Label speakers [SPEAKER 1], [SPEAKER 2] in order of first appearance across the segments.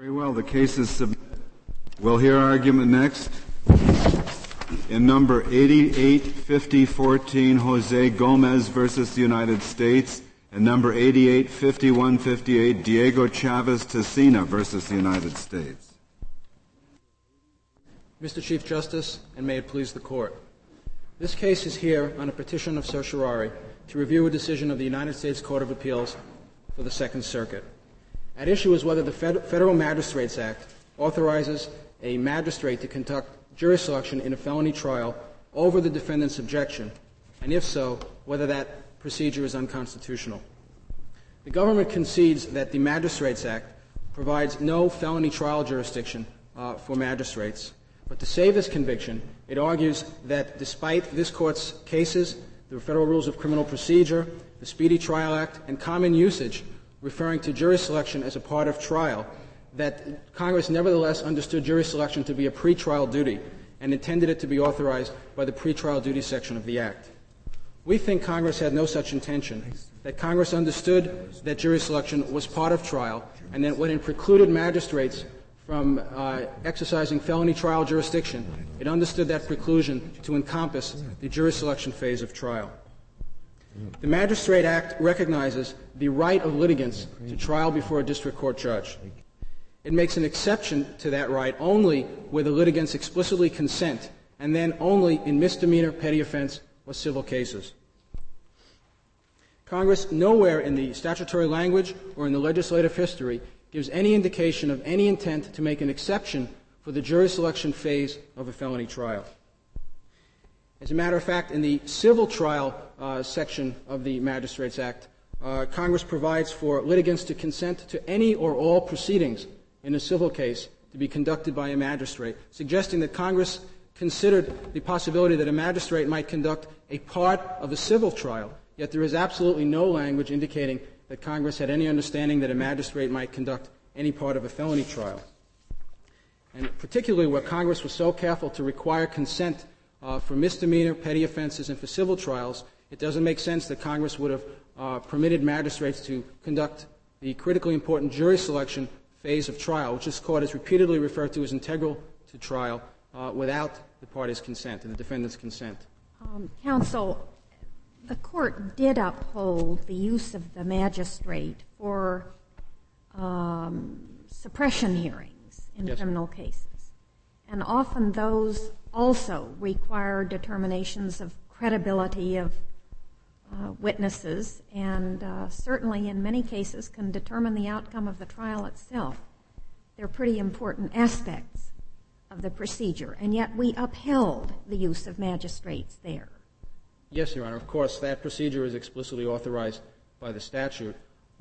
[SPEAKER 1] Very well. The case is submitted. We'll hear argument next in number 885014, Jose Gomez versus the United States, and number 885158, Diego Chavez Tessina versus the United States.
[SPEAKER 2] Mr. Chief Justice, and may it please the Court, this case is here on a petition of certiorari to review a decision of the United States Court of Appeals for the Second Circuit. At issue is whether the Federal Magistrates Act authorizes a magistrate to conduct jury selection in a felony trial over the defendant's objection, and if so, whether that procedure is unconstitutional. The government concedes that the Magistrates Act provides no felony trial jurisdiction for magistrates, but to save this conviction, it argues that despite this Court's cases, the Federal Rules of Criminal Procedure, the Speedy Trial Act, and common usage referring to jury selection as a part of trial, that Congress nevertheless understood jury selection to be a pretrial duty and intended it to be authorized by the pretrial duty section of the Act. We think Congress had no such intention, that Congress understood that jury selection was part of trial, and that when it precluded magistrates from exercising felony trial jurisdiction, it understood that preclusion to encompass the jury selection phase of trial. The Magistrate Act recognizes the right of litigants to trial before a district court judge. It makes an exception to that right only where the litigants explicitly consent, and then only in misdemeanor, petty offense, or civil cases. Congress nowhere in the statutory language or in the legislative history gives any indication of any intent to make an exception for the jury selection phase of a felony trial. As a matter of fact, in the civil trial section of the Magistrates Act, Congress provides for litigants to consent to any or all proceedings in a civil case to be conducted by a magistrate, suggesting that Congress considered the possibility that a magistrate might conduct a part of a civil trial, yet there is absolutely no language indicating that Congress had any understanding that a magistrate might conduct any part of a felony trial. And particularly where Congress was so careful to require consent for misdemeanor, petty offenses, and for civil trials, it doesn't make sense that Congress would have permitted magistrates to conduct the critically important jury selection phase of trial, which this Court has repeatedly referred to as integral to trial, without the party's consent and the defendant's consent.
[SPEAKER 3] Counsel, the Court did uphold the use of the magistrate for suppression hearings in criminal cases. And often those also require determinations of credibility of witnesses, and certainly in many cases can determine the outcome of the trial itself. They're pretty important aspects of the procedure, and yet we upheld the use of magistrates there.
[SPEAKER 2] Yes, Your Honor. Of course, that procedure is explicitly authorized by the statute.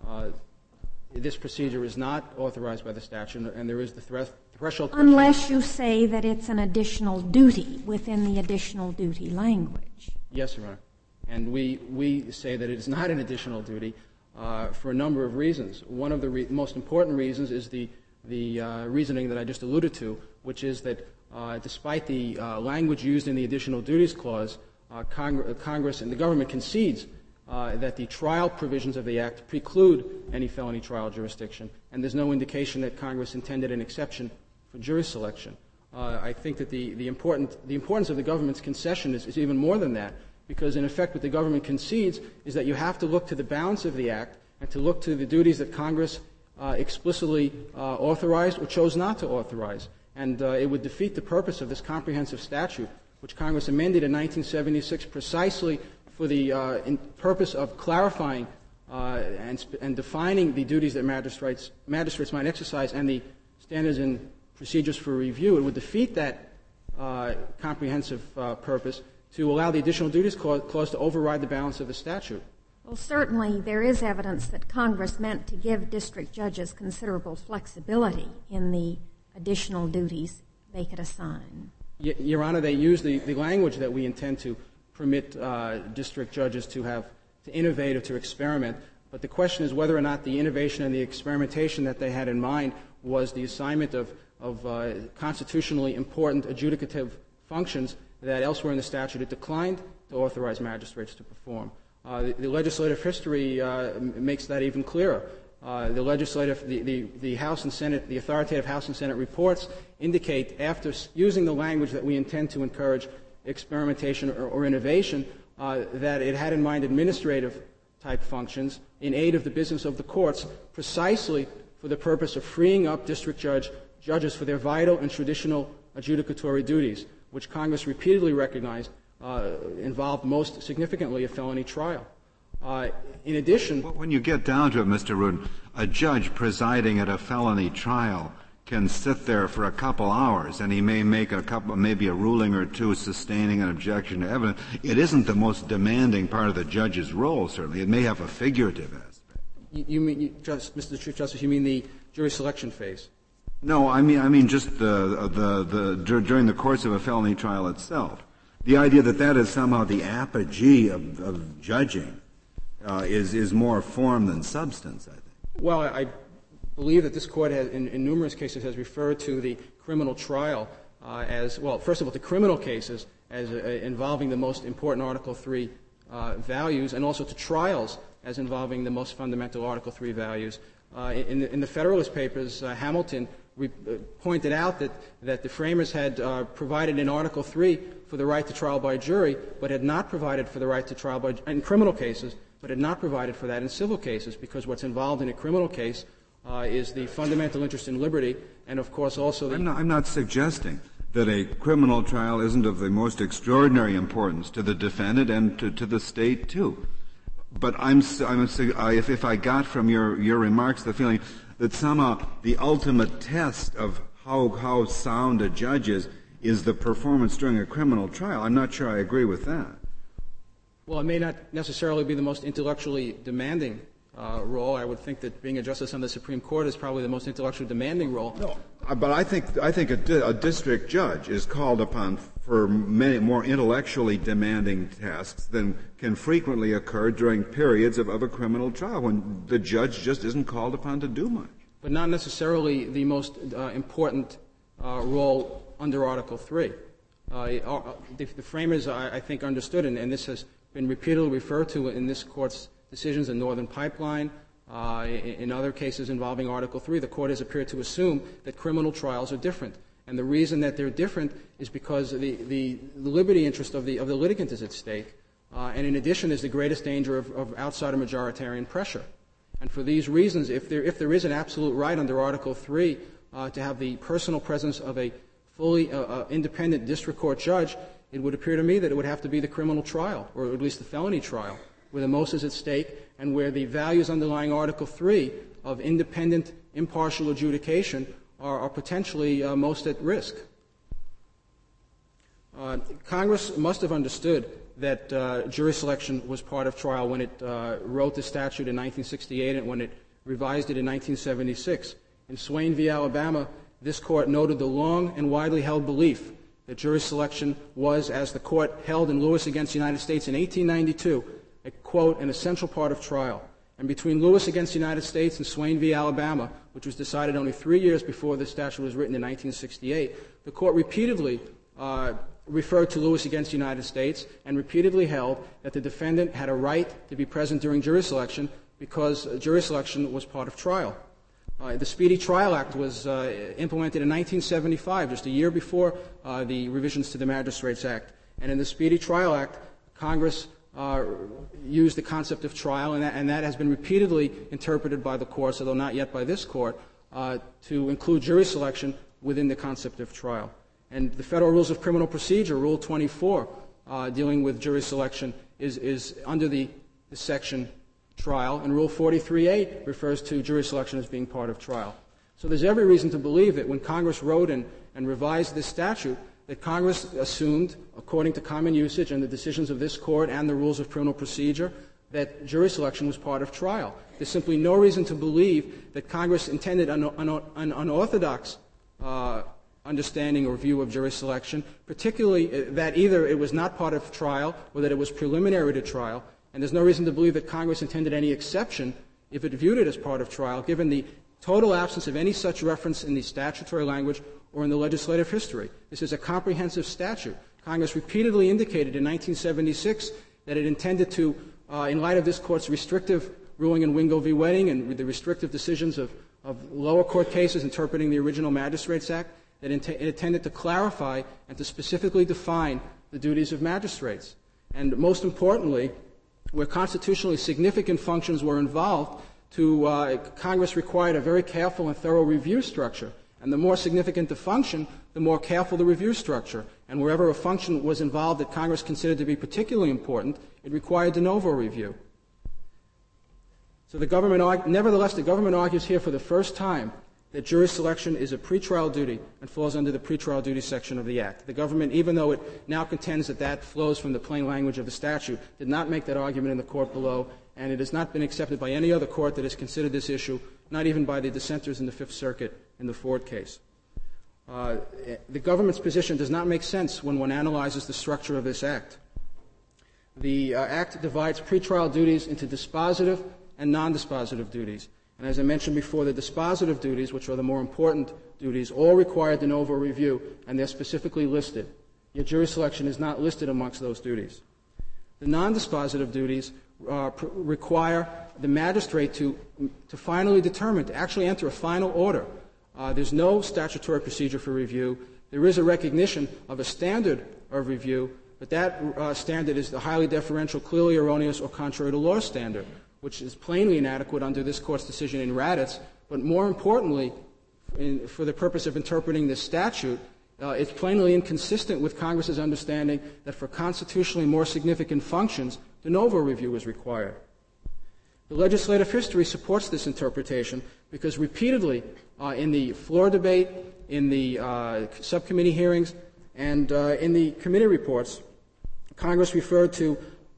[SPEAKER 2] This procedure is not authorized by the statute, and there is the threshold.
[SPEAKER 3] Unless you say that it's an additional duty within the additional duty language.
[SPEAKER 2] Yes, Your Honor. And we say that it is not an additional duty for a number of reasons. One of the most important reasons is the reasoning that I just alluded to, which is that despite the language used in the additional duties clause, Congress and the government concedes that the trial provisions of the Act preclude any felony trial jurisdiction, and there's no indication that Congress intended an exception for jury selection. I think that the importance of the government's concession is even more than that, because in effect what the government concedes is that you have to look to the balance of the Act and to look to the duties that Congress explicitly authorized or chose not to authorize. And it would defeat the purpose of this comprehensive statute, which Congress amended in 1976 precisely for the purpose of clarifying and defining the duties that magistrates might exercise and the standards and procedures for review. It would defeat that comprehensive purpose to allow the additional duties clause to override the balance of the statute.
[SPEAKER 3] Well, certainly there is evidence that Congress meant to give district judges considerable flexibility in the additional duties they could assign.
[SPEAKER 2] Your Honor, they use the language that we intend to permit district judges to innovate or to experiment, but the question is whether or not the innovation and the experimentation that they had in mind was the assignment of constitutionally important adjudicative functions that elsewhere in the statute it declined to authorize magistrates to perform. The legislative history makes that even clearer. the House and Senate, the authoritative House and Senate reports indicate, after using the language that we intend to encourage experimentation or innovation, that it had in mind administrative type functions in aid of the business of the courts, precisely for the purpose of freeing up district judges for their vital and traditional adjudicatory duties, which Congress repeatedly recognized involved most significantly a felony trial. In addition,
[SPEAKER 1] when you get down to it, Mr. Rudin, a judge presiding at a felony trial can sit there for a couple hours, and he may make maybe a ruling or two sustaining an objection to evidence. It isn't the most demanding part of the judge's role, certainly. It may have a figurative aspect.
[SPEAKER 2] You mean, Mr. Chief Justice, you mean the jury selection phase?
[SPEAKER 1] No, I mean just during the course of a felony trial itself. The idea that is somehow the apogee of judging is more form than substance, I think.
[SPEAKER 2] Well, I believe that this Court has, in numerous cases, has referred to the criminal trial as, well, first of all, the criminal cases as involving the most important Article III values, and also to trials as involving the most fundamental Article III values. In the Federalist Papers, Hamilton pointed out that the framers had provided in Article III for the right to trial by jury, but had not provided for the right to trial by in criminal cases, but had not provided for that in civil cases, because what's involved in a criminal case is the fundamental interest in liberty, and of course also the...
[SPEAKER 1] I'm not suggesting that a criminal trial isn't of the most extraordinary importance to the defendant and to the state too. But if I got from your remarks the feeling that somehow the ultimate test of how sound a judge is the performance during a criminal trial, I'm not sure I agree with that.
[SPEAKER 2] Well, it may not necessarily be the most intellectually demanding role. I would think that being a justice on the Supreme Court is probably the most intellectually demanding role.
[SPEAKER 1] No, but I think a district judge is called upon for many more intellectually demanding tasks than can frequently occur during periods of a criminal trial, when the judge just isn't called upon to do much.
[SPEAKER 2] But not necessarily the most important role under Article III. The framers, I think, understood, and this has been repeatedly referred to in this Court's decisions in Northern Pipeline, in other cases involving Article III, the Court has appeared to assume that criminal trials are different. And the reason that they're different is because the liberty interest of the litigant is at stake, and in addition there's the greatest danger of outsider majoritarian pressure. And for these reasons, if there is an absolute right under Article III to have the personal presence of a fully independent district court judge, it would appear to me that it would have to be the criminal trial, or at least the felony trial, where the most is at stake and where the values underlying Article III of independent, impartial adjudication are potentially most at risk. Congress must have understood that jury selection was part of trial when it wrote the statute in 1968 and when it revised it in 1976. In Swain v. Alabama, this Court noted the long and widely held belief that jury selection was, as the Court held in Lewis against the United States in 1892, a, quote, an essential part of trial. And between Lewis against the United States and Swain v. Alabama, which was decided only 3 years before the statute was written in 1968, the Court repeatedly referred to Lewis against the United States and repeatedly held that the defendant had a right to be present during jury selection because jury selection was part of trial. The Speedy Trial Act was implemented in 1975, just a year before the revisions to the Magistrates Act. And in the Speedy Trial Act, Congress used the concept of trial, and that has been repeatedly interpreted by the courts, although not yet by this Court, to include jury selection within the concept of trial. And the Federal Rules of Criminal Procedure, Rule 24, dealing with jury selection, is under the section trial, and Rule 43A refers to jury selection as being part of trial. So there's every reason to believe that when Congress wrote and revised this statute, that Congress assumed, according to common usage and the decisions of this Court and the Rules of Criminal Procedure, that jury selection was part of trial. There's simply no reason to believe that Congress intended an unorthodox understanding or view of jury selection, particularly that either it was not part of trial or that it was preliminary to trial. And there's no reason to believe that Congress intended any exception if it viewed it as part of trial, given the total absence of any such reference in the statutory language or in the legislative history. This is a comprehensive statute. Congress repeatedly indicated in 1976 that it intended to, in light of this Court's restrictive ruling in Wingo v. Wedding and the restrictive decisions of lower court cases interpreting the original Magistrates Act that intended to clarify and to specifically define the duties of magistrates. And most importantly, where constitutionally significant functions were involved, Congress required a very careful and thorough review structure. And the more significant the function, the more careful the review structure. And wherever a function was involved that Congress considered to be particularly important, it required de novo review. So nevertheless, the government argues here for the first time that jury selection is a pretrial duty and falls under the pretrial duty section of the Act. The government, even though it now contends that that flows from the plain language of the statute, did not make that argument in the court below, and it has not been accepted by any other court that has considered this issue, not even by the dissenters in the Fifth Circuit in the Ford case. The government's position does not make sense when one analyzes the structure of this Act. The Act divides pretrial duties into dispositive and non-dispositive duties. And as I mentioned before, the dispositive duties, which are the more important duties, all require de novo review, and they're specifically listed. Yet jury selection is not listed amongst those duties. The non-dispositive duties require the magistrate to finally determine, to actually enter a final order. There's no statutory procedure for review. There is a recognition of a standard of review, but that standard is the highly deferential, clearly erroneous, or contrary to law standard, which is plainly inadequate under this Court's decision in Raddatz. But more importantly, for the purpose of interpreting this statute, it's plainly inconsistent with Congress's understanding that for constitutionally more significant functions, de novo review is required. The legislative history supports this interpretation because repeatedly in the floor debate, in the subcommittee hearings, and in the committee reports, Congress referred to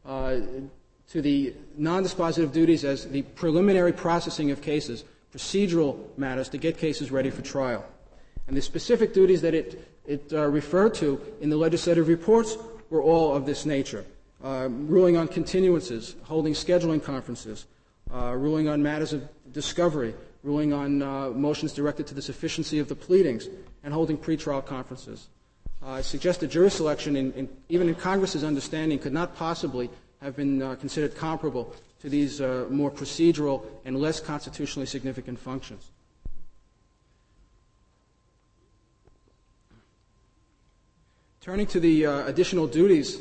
[SPEAKER 2] the non-dispositive duties as the preliminary processing of cases, procedural matters to get cases ready for trial. And the specific duties that it referred to in the legislative reports were all of this nature. Ruling on continuances, holding scheduling conferences, ruling on matters of discovery, ruling on motions directed to the sufficiency of the pleadings, and holding pretrial conferences. I suggest that jury selection, even in Congress's understanding, could not possibly have been considered comparable to these more procedural and less constitutionally significant functions. Turning to the additional duties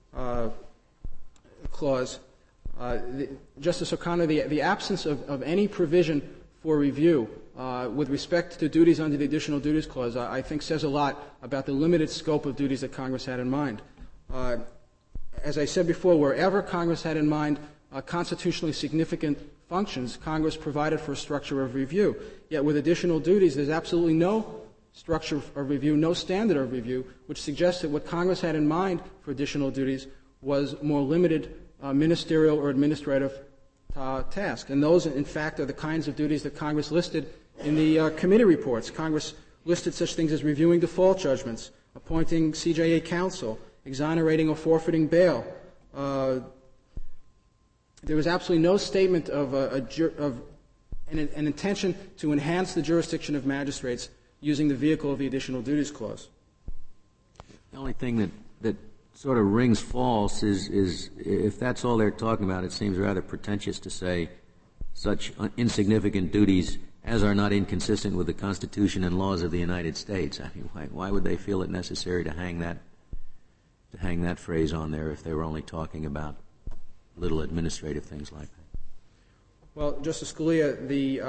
[SPEAKER 2] clause, Justice O'Connor, the absence of any provision for review with respect to duties under the additional duties clause, I think says a lot about the limited scope of duties that Congress had in mind. As I said before, wherever Congress had in mind constitutionally significant functions, Congress provided for a structure of review. Yet with additional duties, there's absolutely no structure of review, no standard of review, which suggests that what Congress had in mind for additional duties was more limited ministerial or administrative tasks. And those, in fact, are the kinds of duties that Congress listed in the committee reports. Congress listed such things as reviewing default judgments, appointing CJA counsel, exonerating or forfeiting bail. There was absolutely no statement of an intention to enhance the jurisdiction of magistrates using the vehicle of the additional duties clause.
[SPEAKER 4] The only thing that sort of rings false is if that's all they're talking about, it seems rather pretentious to say such insignificant duties as are not inconsistent with the Constitution and laws of the United States. I mean, why would they feel it necessary to hang that phrase on there if they were only talking about little administrative things like that?
[SPEAKER 2] Well, Justice Scalia, the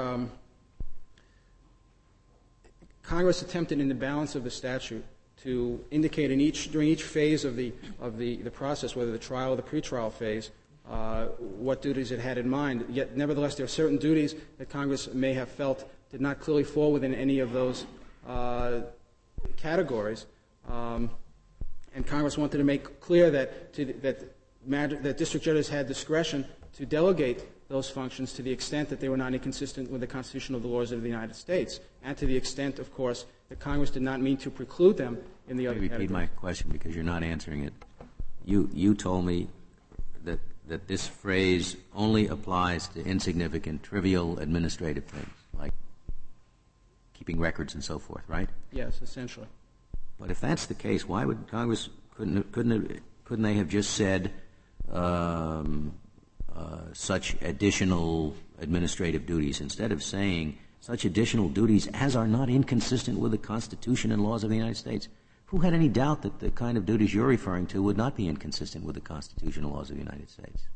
[SPEAKER 2] Congress attempted in the balance of the statute to indicate during each phase of the process, whether the trial or the pretrial phase, what duties it had in mind. Yet, nevertheless, there are certain duties that Congress may have felt did not clearly fall within any of those categories. And Congress wanted to make clear that district judges had discretion to delegate those functions to the extent that they were not inconsistent with the Constitution of the laws of the United States, and to the extent, of course, that Congress did not mean to preclude them in the other categories.
[SPEAKER 4] Repeat my question because you're not answering it. You told me that this phrase only applies to insignificant, trivial administrative things, like keeping records and so forth, right?
[SPEAKER 2] Yes, essentially.
[SPEAKER 4] But if that's the case, why would Congress couldn't they have just said such additional administrative duties, instead of saying such additional duties as are not inconsistent with the Constitution and laws of the United States. Who had any doubt that the kind of duties you're referring to would not be inconsistent with the Constitution and laws of the United States?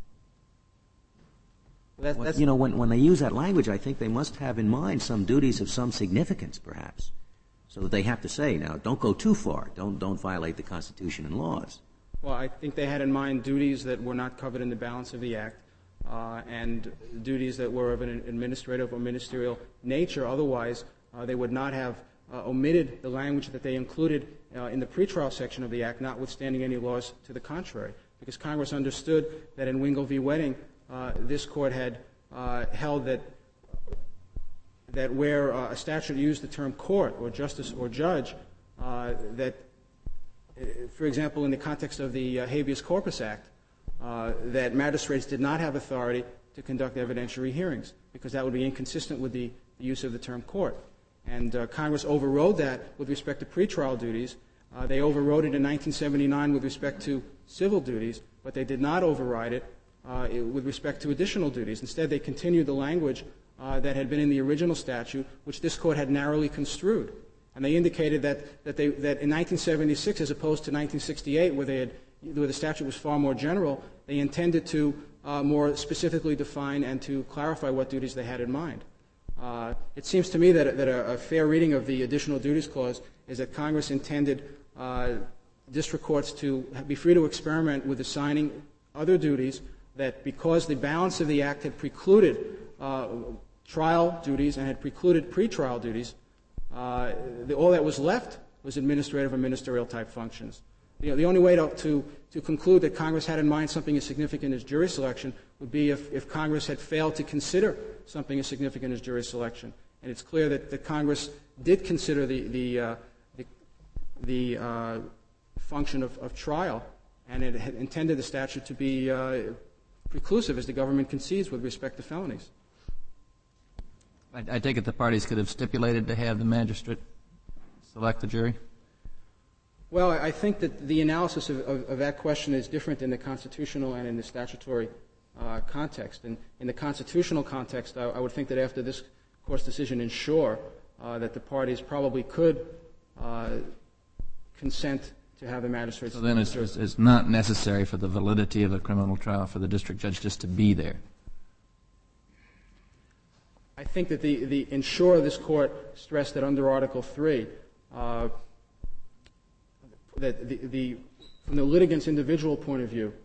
[SPEAKER 4] When they use that language, I think they must have in mind some duties of some significance, perhaps, so that they have to say, now, don't go too far. Don't violate the Constitution and laws.
[SPEAKER 2] Well, I think they had in mind duties that were not covered in the balance of the Act, and duties that were of an administrative or ministerial nature. Otherwise, they would not have omitted the language that they included in the pretrial section of the Act, notwithstanding any laws to the contrary, because Congress understood that in Wingle v. Wedding, this Court had held that where a statute used the term court or justice or judge, that, for example, in the context of the Habeas Corpus Act, that magistrates did not have authority to conduct evidentiary hearings because that would be inconsistent with the use of the term court. And Congress overrode that with respect to pretrial duties. They overrode it in 1979 with respect to civil duties, but they did not override it with respect to additional duties. Instead, they continued the language that had been in the original statute, which this Court had narrowly construed. And they indicated that in 1976, as opposed to 1968, where the statute was far more general, they intended to more specifically define and to clarify what duties they had in mind. It seems to me that a fair reading of the additional duties clause is that Congress intended district courts to be free to experiment with assigning other duties, that because the balance of the Act had precluded trial duties and had precluded pretrial duties, all that was left was administrative or ministerial type functions. The only way to conclude that Congress had in mind something as significant as jury selection would be if Congress had failed to consider something as significant as jury selection. And it's clear that Congress did consider the function of trial, and it had intended the statute to be preclusive, as the government concedes, with respect to felonies.
[SPEAKER 5] I take it the parties could have stipulated to have the magistrate select the jury?
[SPEAKER 2] Well, I think that the analysis of that question is different in the constitutional and in the statutory context. And in the constitutional context, I would think that after this Court's decision in Shore, that the parties probably could consent to have the magistrate select the jury. So
[SPEAKER 5] then it's not necessary for the validity of a criminal trial for the district judge just to be there?
[SPEAKER 2] I think that in Shore, this Court stressed that under Article III, that from the litigant's individual point of view,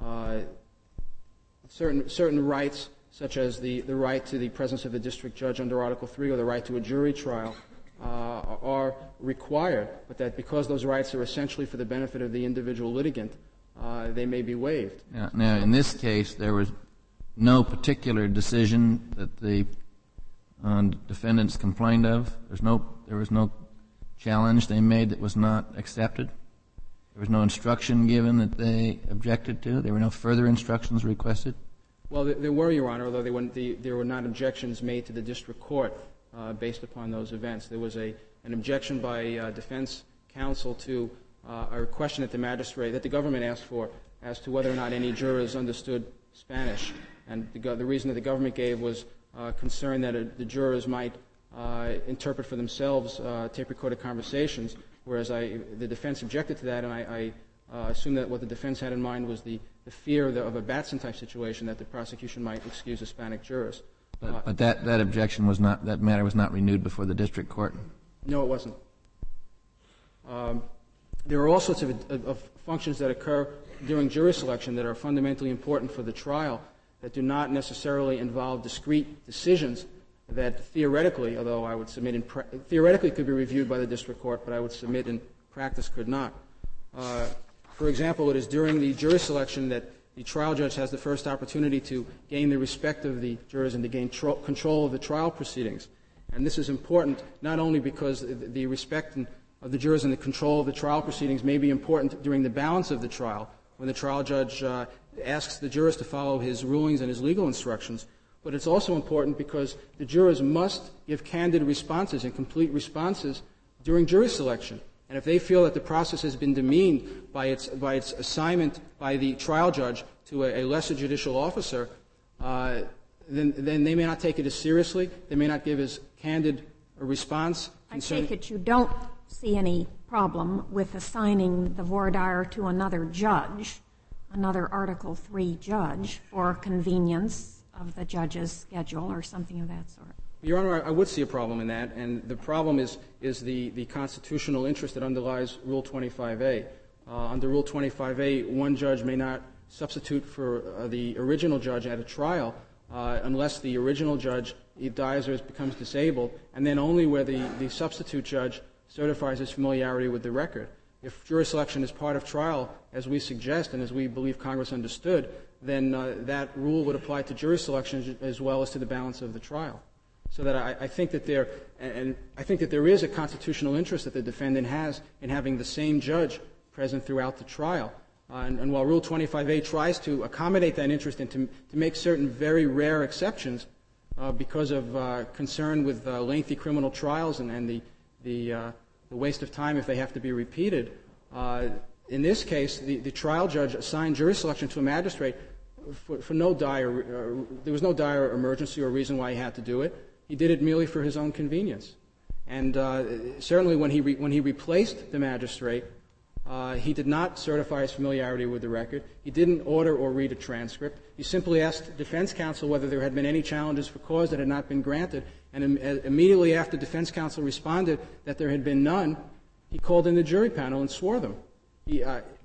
[SPEAKER 2] certain rights, such as the right to the presence of the district judge under Article III or the right to a jury trial, are required, but that because those rights are essentially for the benefit of the individual litigant, they may be waived.
[SPEAKER 5] Now, in this case, there was no particular decision that the defendants complained of. There was no challenge they made that was not accepted. There was no instruction given that they objected to. There were no further instructions requested.
[SPEAKER 2] Well, there were, Your Honor, although there were not objections made to the district court based upon those events. There was an objection by defense counsel to a question that the government asked for as to whether or not any jurors understood Spanish. And the reason that the government gave was concern that the jurors might interpret for themselves tape-recorded conversations, whereas the defense objected to that, and I assume that what the defense had in mind was the fear of a Batson-type situation, that the prosecution might excuse Hispanic jurors.
[SPEAKER 5] But that objection was not, that matter was not renewed before the district court?
[SPEAKER 2] No, it wasn't. There are all sorts of functions that occur during jury selection that are fundamentally important for the trial that do not necessarily involve discrete decisions that theoretically, although I would submit theoretically could be reviewed by the district court, but I would submit in practice could not. For example, it is during the jury selection that the trial judge has the first opportunity to gain the respect of the jurors and to gain control of the trial proceedings. And this is important not only because the respect of the jurors and the control of the trial proceedings may be important during the balance of the trial, when the trial judge asks the jurors to follow his rulings and his legal instructions, but it's also important because the jurors must give candid responses and complete responses during jury selection. And if they feel that the process has been demeaned by its assignment by the trial judge to a lesser judicial officer, then they may not take it as seriously. They may not give as candid a response.
[SPEAKER 3] I take it you don't see any problem with assigning the voir dire to another judge, another Article III judge, for convenience of the judge's schedule or something of that sort.
[SPEAKER 2] Your Honor, I would see a problem in that, and the problem is the constitutional interest that underlies Rule 25A. Under Rule 25A, one judge may not substitute for the original judge at a trial unless the original judge dies or becomes disabled, and then only where the substitute judge certifies his familiarity with the record. If jury selection is part of trial, as we suggest and as we believe Congress understood, then that rule would apply to jury selection as well as to the balance of the trial. So that I think that there is a constitutional interest that the defendant has in having the same judge present throughout the trial. And while Rule 25A tries to accommodate that interest and to make certain very rare exceptions because of concern with lengthy criminal trials and the waste of time if they have to be repeated, in this case, the trial judge assigned jury selection to a magistrate for no dire there was no dire emergency or reason why he had to do it. He did it merely for his own convenience. And certainly when he replaced the magistrate, he did not certify his familiarity with the record. He didn't order or read a transcript. He simply asked defense counsel whether there had been any challenges for cause that had not been granted. And immediately after defense counsel responded that there had been none, he called in the jury panel and swore them. He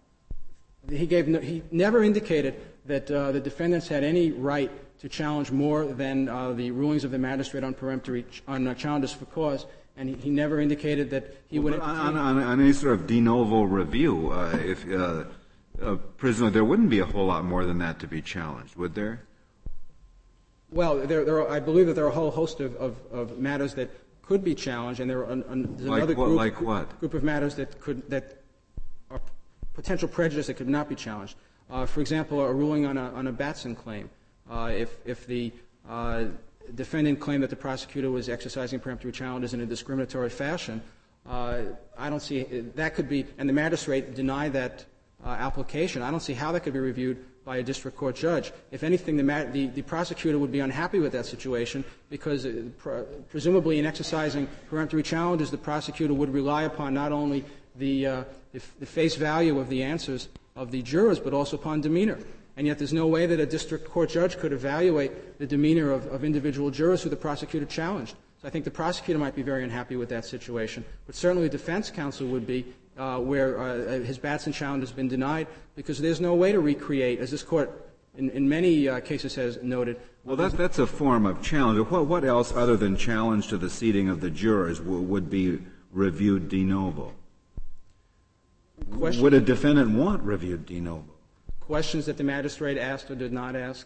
[SPEAKER 2] never indicated that the defendants had any right to challenge more than the rulings of the magistrate on challenges for cause, and he never indicated that he would.
[SPEAKER 1] On any sort of de novo review, if prisoner, there wouldn't be a whole lot more than that to be challenged, would there?
[SPEAKER 2] Well, I believe that there are a whole host of matters that could be challenged, and there's another group of matters that are potential prejudice that could not be challenged. For example, a ruling on a Batson claim. If the defendant claimed that the prosecutor was exercising peremptory challenges in a discriminatory fashion, I don't see that could be, and the magistrate denied that application. I don't see how that could be reviewed by a district court judge. If anything, the prosecutor would be unhappy with that situation because presumably in exercising peremptory challenges, the prosecutor would rely upon not only the face value of the answers of the jurors, but also upon demeanor. And yet there's no way that a district court judge could evaluate the demeanor of individual jurors who the prosecutor challenged. So I think the prosecutor might be very unhappy with that situation. But certainly the defense counsel would be where his Batson challenge has been denied because there's no way to recreate, as this Court in many cases has noted.
[SPEAKER 1] Well, that's a form of challenge. What else other than challenge to the seating of the jurors would be reviewed de novo? Would a defendant want reviewed de novo?
[SPEAKER 2] Questions that the magistrate asked or did not ask,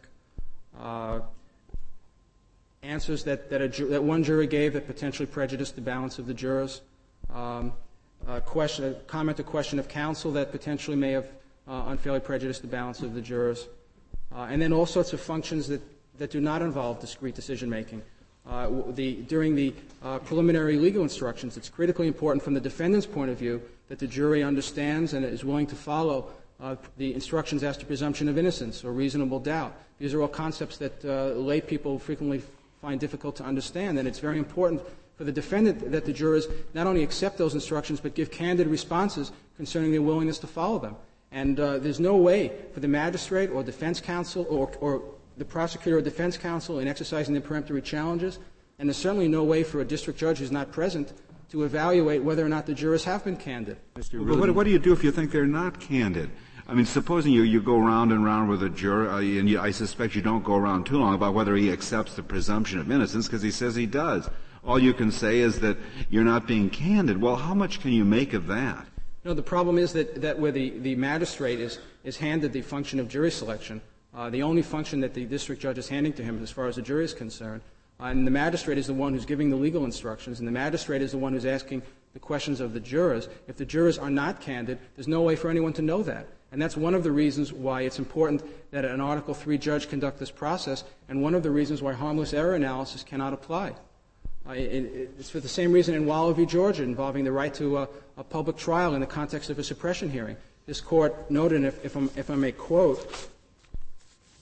[SPEAKER 2] answers that one jury gave that potentially prejudiced the balance of the jurors, comment or question of counsel that potentially may have unfairly prejudiced the balance of the jurors, and then all sorts of functions that do not involve discrete decision-making. During the preliminary legal instructions, it's critically important from the defendant's point of view that the jury understands and is willing to follow the instructions as to presumption of innocence or reasonable doubt. These are all concepts that lay people frequently find difficult to understand, and it's very important for the defendant that the jurors not only accept those instructions but give candid responses concerning their willingness to follow them. And there's no way for the magistrate or defense counsel or the prosecutor or defense counsel in exercising their peremptory challenges, and there's certainly no way for a district judge who's not present to evaluate whether or not the jurors have been candid.
[SPEAKER 1] But what do you do if you think they're not candid? I mean, supposing you go round and round with a juror, and I suspect you don't go around too long about whether he accepts the presumption of innocence because he says he does. All you can say is that you're not being candid. Well, how much can you make of that?
[SPEAKER 2] No, the problem is that where the magistrate is handed the function of jury selection, the only function that the district judge is handing to him as far as the jury is concerned, and the magistrate is the one who's giving the legal instructions, and the magistrate is the one who's asking the questions of the jurors. If the jurors are not candid, there's no way for anyone to know that. And that's one of the reasons why it's important that an Article III judge conduct this process, and one of the reasons why harmless error analysis cannot apply. It's for the same reason in Waller v. Georgia involving the right to a public trial in the context of a suppression hearing. This Court noted, if I may quote,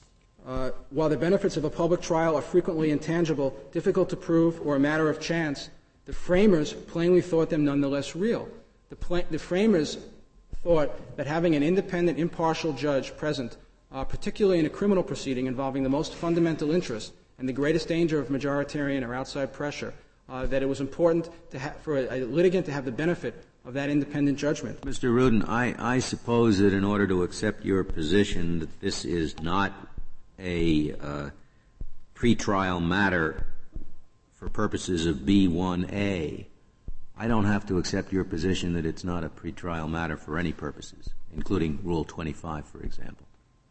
[SPEAKER 2] While the benefits of a public trial are frequently intangible, difficult to prove, or a matter of chance, the framers plainly thought them nonetheless real. The framers thought that having an independent, impartial judge present, particularly in a criminal proceeding involving the most fundamental interest and the greatest danger of majoritarian or outside pressure, that it was important for a litigant to have the benefit of that independent judgment.
[SPEAKER 4] Mr. Rudin, I suppose that in order to accept your position that this is not a pretrial matter for purposes of B1A, I don't have to accept your position that it's not a pretrial matter for any purposes, including Rule 25, for example.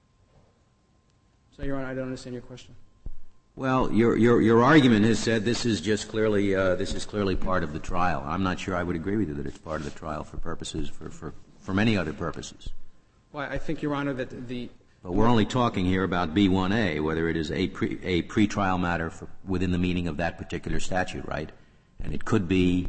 [SPEAKER 2] So, Your Honor, I don't understand your question.
[SPEAKER 4] Well, your argument has said this is just clearly part of the trial. I'm not sure I would agree with you that it's part of the trial for purposes for many other purposes.
[SPEAKER 2] Well, I think, Your Honor, that
[SPEAKER 4] But we're only talking here about B1A, whether it is a pretrial matter within the meaning of that particular statute, right? And it could be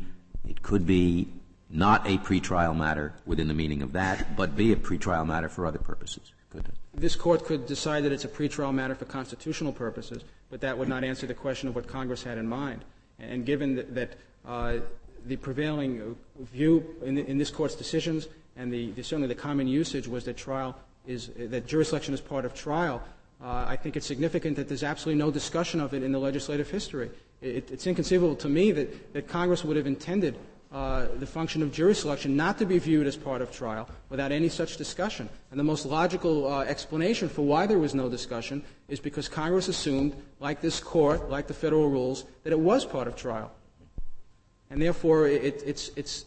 [SPEAKER 4] not a pretrial matter within the meaning of that, but be a pretrial matter for other purposes. Couldn't it?
[SPEAKER 2] This Court could decide that it's a pretrial matter for constitutional purposes, but that would not answer the question of what Congress had in mind. And given that the prevailing view in this Court's decisions and certainly the common usage was that that jury selection is part of trial, I think it's significant that there's absolutely no discussion of it in the legislative history. It's inconceivable to me that Congress would have intended the function of jury selection not to be viewed as part of trial without any such discussion. And the most logical explanation for why there was no discussion is because Congress assumed, like this Court, like the Federal rules, that it was part of trial. And therefore, that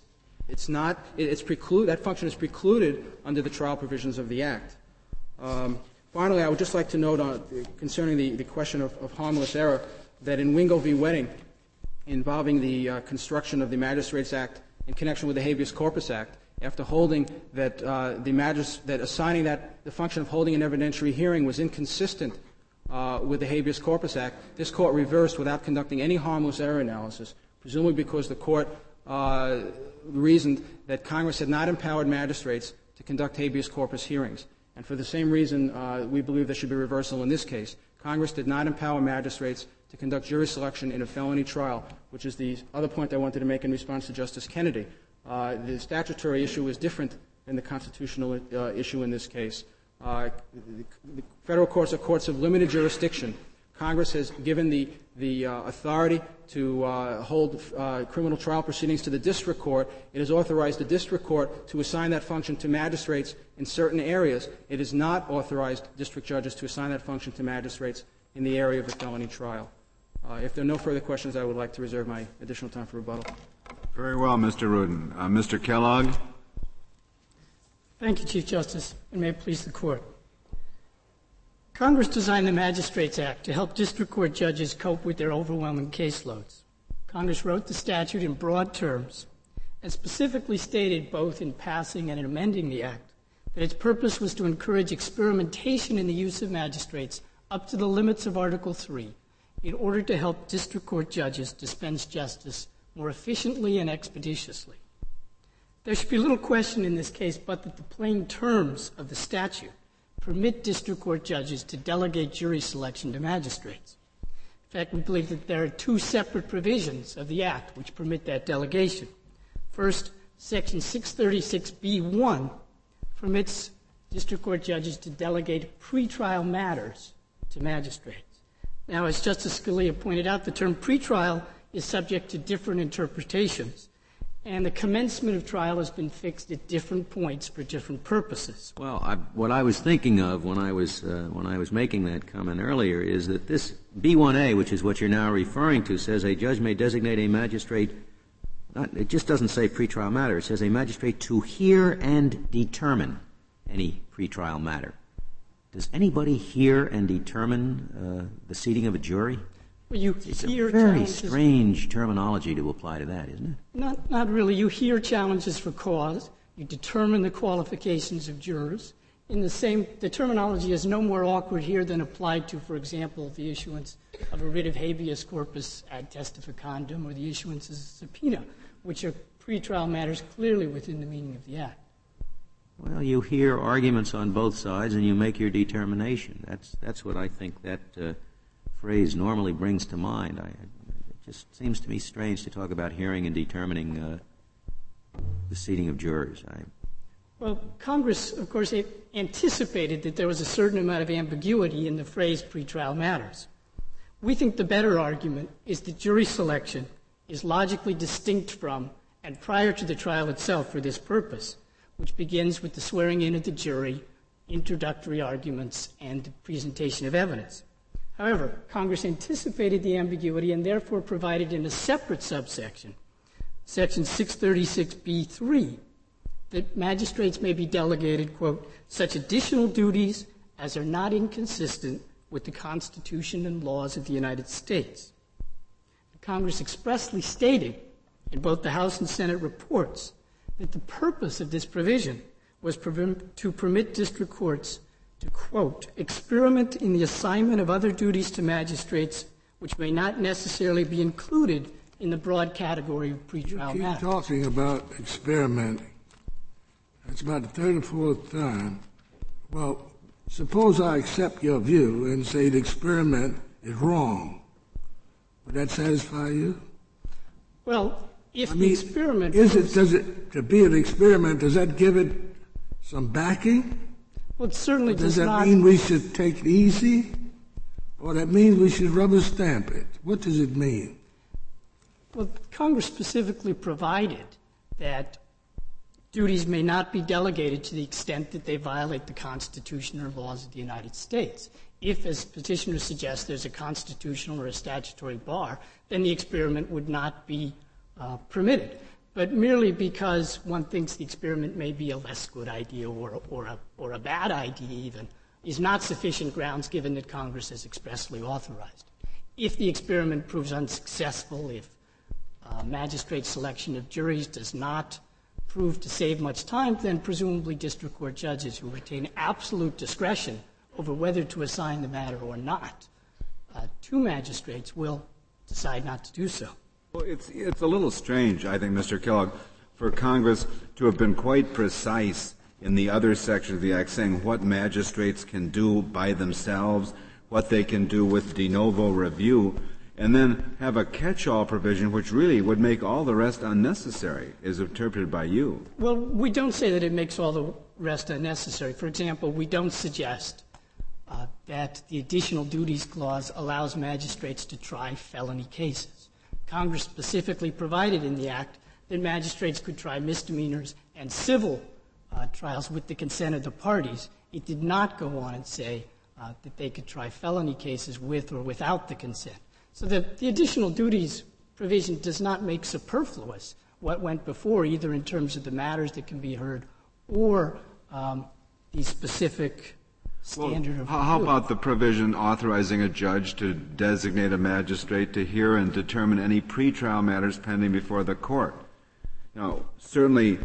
[SPEAKER 2] function is precluded under the trial provisions of the Act. Finally, I would just like to note concerning the question of harmless error that in Wingo v. Wedding, involving the construction of the Magistrates Act in connection with the Habeas Corpus Act, after holding that that assigning that the function of holding an evidentiary hearing was inconsistent with the Habeas Corpus Act, this Court reversed without conducting any harmless error analysis, presumably because the Court reasoned that Congress had not empowered magistrates to conduct habeas corpus hearings. And for the same reason, we believe there should be reversal in this case. Congress did not empower magistrates to conduct jury selection in a felony trial, which is the other point I wanted to make in response to Justice Kennedy. The statutory issue is different than the constitutional issue in this case. The federal courts are courts of limited jurisdiction. Congress has given the authority to hold criminal trial proceedings to the district court. It has authorized the district court to assign that function to magistrates in certain areas. It has not authorized district judges to assign that function to magistrates in the area of the felony trial. If there are no further questions, I would like to reserve my additional time for rebuttal.
[SPEAKER 1] Very well, Mr. Rudin. Mr. Kellogg.
[SPEAKER 6] Thank you, Chief Justice, and may it please the Court. Congress designed the Magistrates Act to help district court judges cope with their overwhelming caseloads. Congress wrote the statute in broad terms and specifically stated, both in passing and in amending the Act, that its purpose was to encourage experimentation in the use of magistrates up to the limits of Article III in order to help district court judges dispense justice more efficiently and expeditiously. There should be little question in this case but that the plain terms of the statute permit district court judges to delegate jury selection to magistrates. In fact, we believe that there are two separate provisions of the Act which permit that delegation. First, Section 636B1 permits district court judges to delegate pretrial matters to magistrates. Now, as Justice Scalia pointed out, the term pretrial is subject to different interpretations, and the commencement of trial has been fixed at different points for different purposes.
[SPEAKER 4] Well, what I was thinking of when I was making that comment earlier is that this B1A, which is what you're now referring to, says a judge may designate a magistrate. It just doesn't say pretrial matter. It says a magistrate to hear and determine any pretrial matter. Does anybody hear and determine the seating of a jury?
[SPEAKER 6] Well,
[SPEAKER 4] it's a very strange terminology to apply to that, isn't it?
[SPEAKER 6] Not really. You hear challenges for cause. You determine the qualifications of jurors. The terminology is no more awkward here than applied to, for example, the issuance of a writ of habeas corpus ad testificandum or the issuance of a subpoena, which are pretrial matters clearly within the meaning of the Act.
[SPEAKER 4] Well, you hear arguments on both sides and you make your determination. That's what I think that phrase normally brings to mind. It just seems to me strange to talk about hearing and determining the seating of jurors.
[SPEAKER 6] Well, Congress, of course, anticipated that there was a certain amount of ambiguity in the phrase pretrial matters. We think the better argument is that jury selection is logically distinct from and prior to the trial itself for this purpose, which begins with the swearing in of the jury, introductory arguments, and presentation of evidence. However, Congress anticipated the ambiguity and therefore provided in a separate subsection, Section 636B3, that magistrates may be delegated, quote, such additional duties as are not inconsistent with the Constitution and laws of the United States. Congress expressly stated in both the House and Senate reports that the purpose of this provision was to permit district courts to, quote, experiment in the assignment of other duties to magistrates which may not necessarily be included in the broad category of pretrial matters.
[SPEAKER 7] You keep talking about experimenting. That's about the third or fourth time. Well, suppose I accept your view and say the experiment is wrong. Would that satisfy you?
[SPEAKER 6] Well, if the experiment...
[SPEAKER 7] To be an experiment, does that give it some backing?
[SPEAKER 6] Well, it certainly does
[SPEAKER 7] that
[SPEAKER 6] not...
[SPEAKER 7] mean we should take it easy? Or that means we should rubber stamp it? What does it mean?
[SPEAKER 6] Well, Congress specifically provided that duties may not be delegated to the extent that they violate the Constitution or laws of the United States. If, as petitioners suggest, there's a constitutional or a statutory bar, then the experiment would not be permitted. But merely because one thinks the experiment may be a less good idea or a bad idea even is not sufficient grounds given that Congress has expressly authorized. If the experiment proves unsuccessful, if magistrate selection of juries does not prove to save much time, then presumably district court judges who retain absolute discretion over whether to assign the matter or not to magistrates will decide not to do so.
[SPEAKER 1] Well, it's a little strange, I think, Mr. Kellogg, for Congress to have been quite precise in the other section of the Act, saying what magistrates can do by themselves, what they can do with de novo review, and then have a catch-all provision which really would make all the rest unnecessary, is interpreted by you.
[SPEAKER 6] Well, we don't say that it makes all the rest unnecessary. For example, we don't suggest that the additional duties clause allows magistrates to try felony cases. Congress specifically provided in the Act that magistrates could try misdemeanors and civil trials with the consent of the parties. It did not go on and say that they could try felony cases with or without the consent. So the additional duties provision does not make superfluous what went before, either in terms of the matters that can be heard or the specific standard of review.
[SPEAKER 1] How about the provision authorizing a judge to designate a magistrate to hear and determine any pretrial matters pending before the court? Now, certainly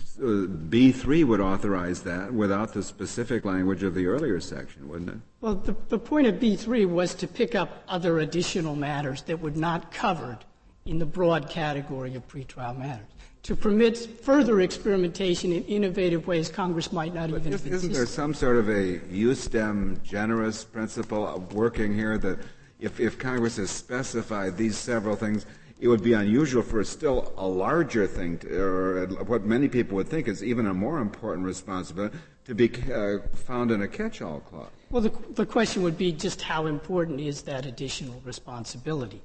[SPEAKER 1] B3 would authorize that without the specific language of the earlier section, wouldn't it?
[SPEAKER 6] Well, the point of B3 was to pick up other additional matters that were not covered in the broad category of pretrial matters, to permit further experimentation in innovative ways Congress might not even have
[SPEAKER 1] Isn't there some sort of a justem generis principle of working here that if Congress has specified these several things, it would be unusual for still a larger thing, or what many people would think is even a more important responsibility, to be found in a catch-all clause?
[SPEAKER 6] Well, the question would be just how important is that additional responsibility?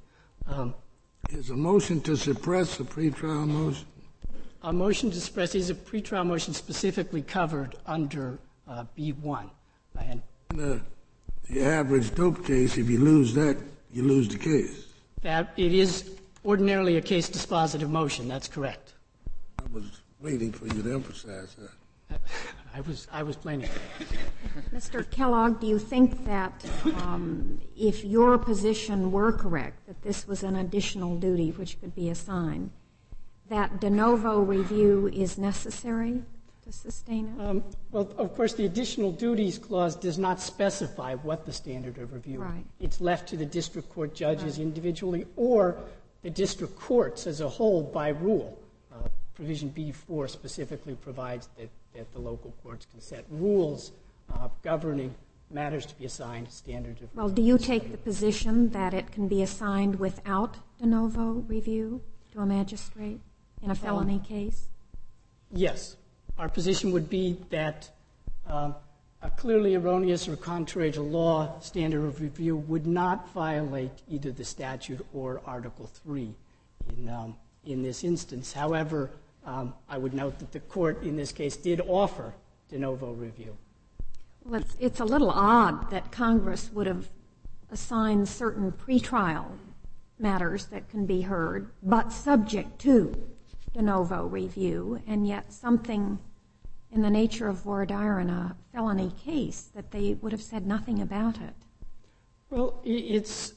[SPEAKER 7] Is a motion to suppress a pretrial motion?
[SPEAKER 6] A motion to suppress is a pretrial motion specifically covered under B1. And
[SPEAKER 7] the average dope case, if you lose that, you lose the case.
[SPEAKER 6] That it is ordinarily a case dispositive motion. That's correct.
[SPEAKER 7] I was waiting for you to emphasize that.
[SPEAKER 6] I was planning.
[SPEAKER 3] Mr. Kellogg, do you think that if your position were correct, that this was an additional duty which could be assigned, that de novo review is necessary to sustain it?
[SPEAKER 6] Well, of course, the additional duties clause does not specify what the standard of review is.
[SPEAKER 3] Right.
[SPEAKER 6] It's left to the district court judges individually or the district courts as a whole by rule. Provision B4 specifically provides that that the local courts can set rules governing matters to be assigned standards of review.
[SPEAKER 3] Well, do you take the position that it can be assigned without de novo review to a magistrate in a felony case?
[SPEAKER 6] Yes. Our position would be that a clearly erroneous or contrary to law standard of review would not violate either the statute or Article 3 in this instance. However, I would note that the court in this case did offer de novo review.
[SPEAKER 3] Well, it's a little odd that Congress would have assigned certain pretrial matters that can be heard, but subject to de novo review, and yet something in the nature of voir dire in a felony case that they would have said nothing about it.
[SPEAKER 6] Well, it's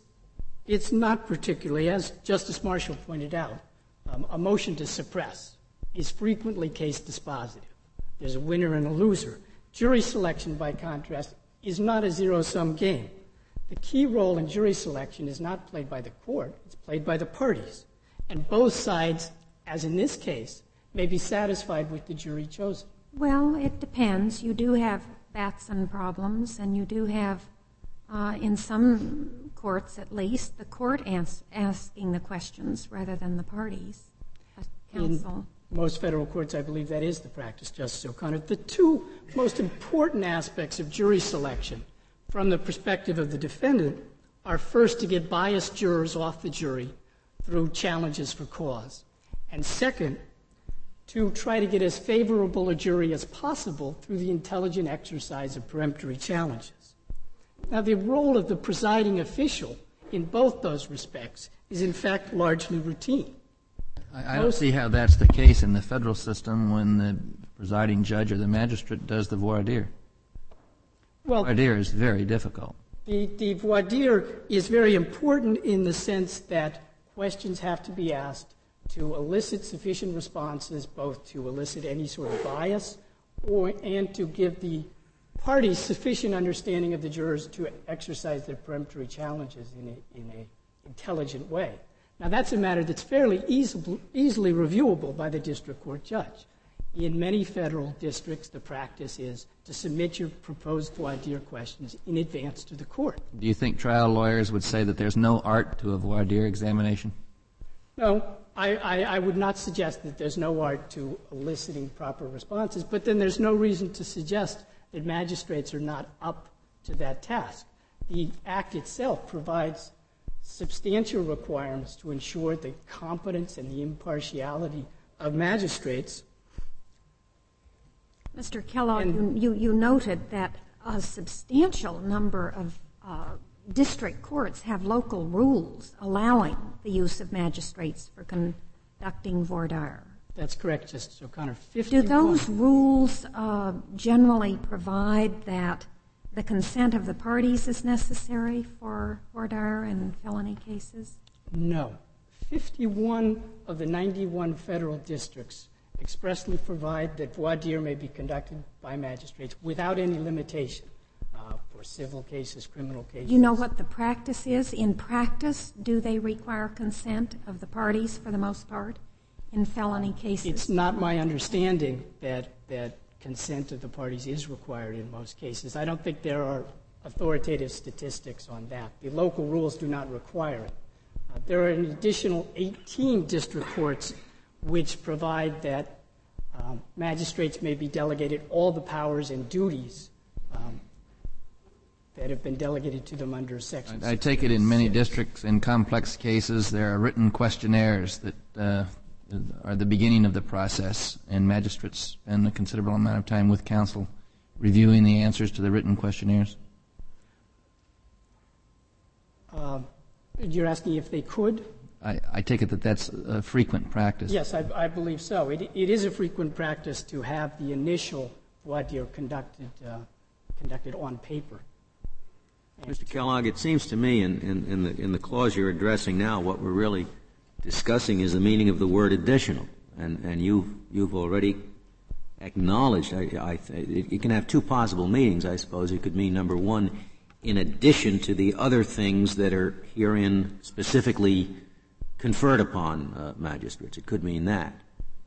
[SPEAKER 6] not particularly, as Justice Marshall pointed out, a motion to suppress is frequently case dispositive. There's a winner and a loser. Jury selection, by contrast, is not a zero-sum game. The key role in jury selection is not played by the court, it's played by the parties. And both sides, as in this case, may be satisfied with the jury chosen.
[SPEAKER 3] Well, it depends. You do have Batson problems, and you do have, in some courts at least, the court asking the questions rather than the parties. Counsel.
[SPEAKER 6] In most federal courts, I believe that is the practice, Justice O'Connor. The two most important aspects of jury selection from the perspective of the defendant are first to get biased jurors off the jury through challenges for cause, and second, to try to get as favorable a jury as possible through the intelligent exercise of peremptory challenges. Now, the role of the presiding official in both those respects is in fact largely routine.
[SPEAKER 5] I don't see how that's the case in the federal system when the presiding judge or the magistrate does the voir dire.
[SPEAKER 6] Well,
[SPEAKER 5] voir dire is very difficult.
[SPEAKER 6] The voir dire is very important in the sense that questions have to be asked to elicit sufficient responses, both to elicit any sort of bias and to give the parties sufficient understanding of the jurors to exercise their peremptory challenges in an intelligent way. Now, that's a matter that's fairly easily reviewable by the district court judge. In many federal districts, the practice is to submit your proposed voir dire questions in advance to the court.
[SPEAKER 5] Do you think trial lawyers would say that there's no art to a voir dire examination?
[SPEAKER 6] No, I would not suggest that there's no art to eliciting proper responses, but then there's no reason to suggest that magistrates are not up to that task. The Act itself provides substantial requirements to ensure the competence and the impartiality of magistrates.
[SPEAKER 3] Mr. Kellogg, you noted that a substantial number of district courts have local rules allowing the use of magistrates for conducting voir dire.
[SPEAKER 6] That's correct, Justice O'Connor.
[SPEAKER 3] Do those rules generally provide that the consent of the parties is necessary for voir dire in felony cases?
[SPEAKER 6] No. 51 of the 91 federal districts expressly provide that voir dire may be conducted by magistrates without any limitation for civil cases, criminal cases.
[SPEAKER 3] You know what the practice is? In practice, do they require consent of the parties for the most part in felony cases?
[SPEAKER 6] It's not my understanding that consent of the parties is required in most cases. I don't think there are authoritative statistics on that. The local rules do not require it. There are an additional 18 district courts which provide that magistrates may be delegated all the powers and duties that have been delegated to them under Section 6.
[SPEAKER 5] I take it in many districts, in complex cases, there are written questionnaires that are the beginning of the process, and magistrates spend a considerable amount of time with counsel reviewing the answers to the written questionnaires.
[SPEAKER 6] You're asking if they could?
[SPEAKER 5] I take it that that's a frequent practice.
[SPEAKER 6] Yes, I believe so. It is a frequent practice to have the initial voir dire conducted on paper.
[SPEAKER 4] Mr. Kellogg, it seems to me in the clause you're addressing now, what we're really discussing is the meaning of the word additional, and you've already acknowledged. It can have two possible meanings, I suppose. It could mean, number one, in addition to the other things that are herein specifically conferred upon magistrates. It could mean that.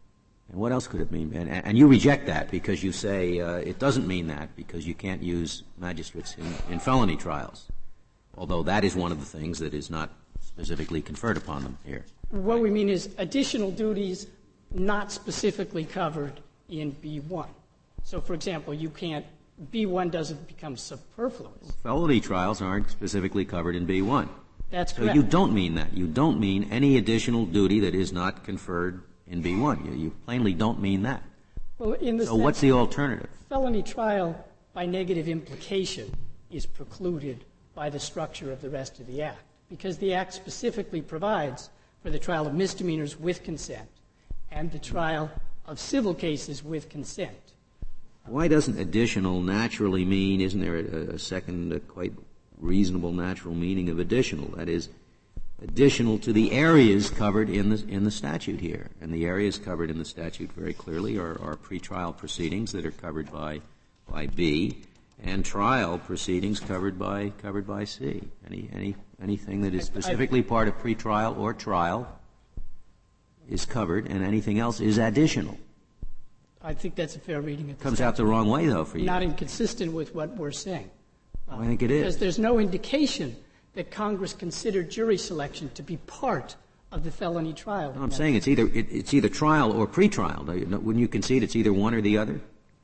[SPEAKER 4] And what else could it mean? And you reject that because you say it doesn't mean that because you can't use magistrates in felony trials, although that is one of the things that is not specifically conferred upon them here.
[SPEAKER 6] What we mean is additional duties not specifically covered in B1. So, for example, B1 doesn't become superfluous.
[SPEAKER 4] Felony trials aren't specifically covered in B1.
[SPEAKER 6] That's correct.
[SPEAKER 4] So you don't mean that. You don't mean any additional duty that is not conferred in B1. You plainly don't mean that.
[SPEAKER 6] Well, so
[SPEAKER 4] what's the alternative?
[SPEAKER 6] Felony trial, by negative implication, is precluded by the structure of the rest of the Act, because the Act specifically provides for the trial of misdemeanors with consent and the trial of civil cases with consent.
[SPEAKER 4] Why doesn't additional naturally mean, isn't there a second quite reasonable natural meaning of additional? That is, additional to the areas covered in the statute here. And the areas covered in the statute very clearly are pretrial proceedings that are covered by B, and trial proceedings covered by C. Anything that is specifically part of pretrial or trial is covered, and anything else is additional.
[SPEAKER 6] I think that's a fair reading of the
[SPEAKER 4] Comes out the wrong way, though, for you.
[SPEAKER 6] Not inconsistent with what we're saying.
[SPEAKER 4] I think it is.
[SPEAKER 6] Because there's no indication that Congress considered jury selection to be part of the felony trial.
[SPEAKER 4] No, I'm saying it's either trial or pretrial. Wouldn't you concede it's either one or the other?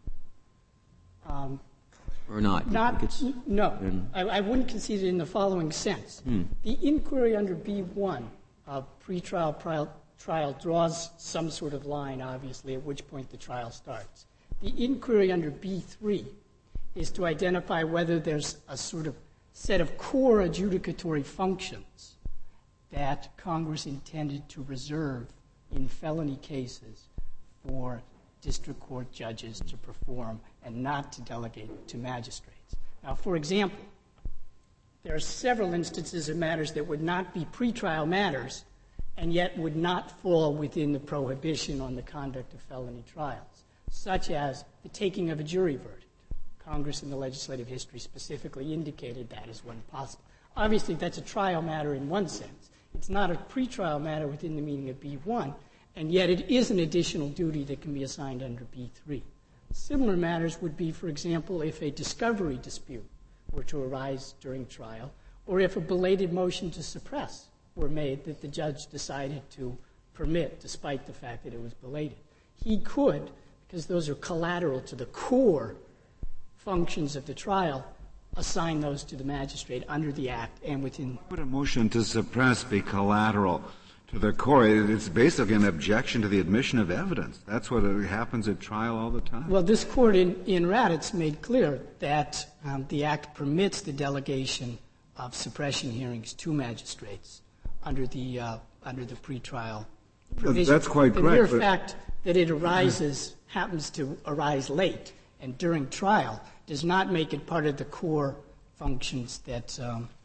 [SPEAKER 4] Or not?
[SPEAKER 6] No. I wouldn't concede it in the following sense. The inquiry under B1 of pretrial trial draws some sort of line, obviously, at which point the trial starts. The inquiry under B3 is to identify whether there's a sort of set of core adjudicatory functions that Congress intended to reserve in felony cases for district court judges to perform and not to delegate to magistrates. Now, for example, there are several instances of matters that would not be pretrial matters and yet would not fall within the prohibition on the conduct of felony trials, such as the taking of a jury verdict. Congress in the legislative history specifically indicated that as one possible. Obviously, that's a trial matter in one sense. It's not a pretrial matter within the meaning of B1, and yet it is an additional duty that can be assigned under B3. Similar matters would be, for example, if a discovery dispute were to arise during trial, or if a belated motion to suppress were made that the judge decided to permit despite the fact that it was belated. He could, because those are collateral to the core functions of the trial, assign those to the magistrate under the Act and within.
[SPEAKER 1] Would a motion to suppress be collateral to the core? It's basically an objection to the admission of evidence. That's what happens at trial all the time.
[SPEAKER 6] Well, this court in Raddatz made clear that the Act permits the delegation of suppression hearings to magistrates under the pretrial provision.
[SPEAKER 1] That's quite correct.
[SPEAKER 6] The mere fact that it happens to arise late and during trial does not make it part of the core functions that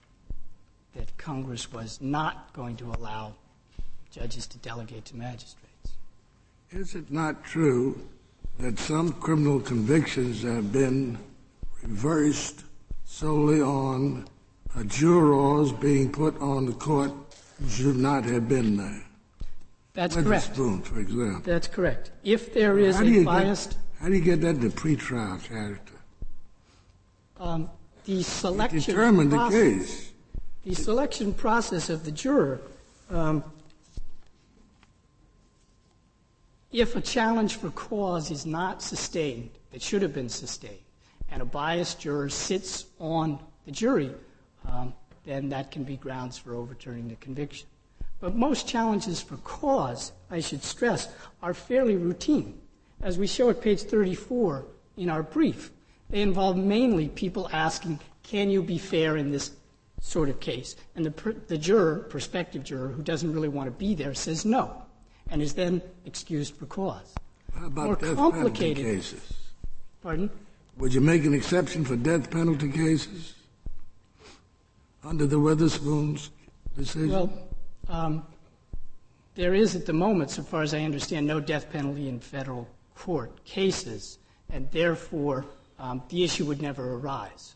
[SPEAKER 6] Congress was not going to allow judges to delegate to magistrates.
[SPEAKER 7] Is it not true that some criminal convictions have been reversed solely on jurors being put on the court who should not have been there?
[SPEAKER 6] That's correct.
[SPEAKER 7] Witherspoon, for example.
[SPEAKER 6] That's correct. If there is a biased...
[SPEAKER 7] How do you get that to pretrial character?
[SPEAKER 6] The selection
[SPEAKER 7] Determine
[SPEAKER 6] process,
[SPEAKER 7] the case.
[SPEAKER 6] The selection process of the juror, if a challenge for cause is not sustained, it should have been sustained, and a biased juror sits on the jury, then that can be grounds for overturning the conviction. But most challenges for cause, I should stress, are fairly routine. As we show at page 34 in our brief, they involve mainly people asking, can you be fair in this sort of case? And the juror, prospective juror, who doesn't really want to be there, says no, and is then excused for cause.
[SPEAKER 7] How about
[SPEAKER 6] more
[SPEAKER 7] death
[SPEAKER 6] complicated
[SPEAKER 7] penalty cases?
[SPEAKER 6] Pardon?
[SPEAKER 7] Would you make an exception for death penalty cases under the Witherspoon's decision?
[SPEAKER 6] Well, there is at the moment, so far as I understand, no death penalty in federal court cases, and therefore the issue would never arise.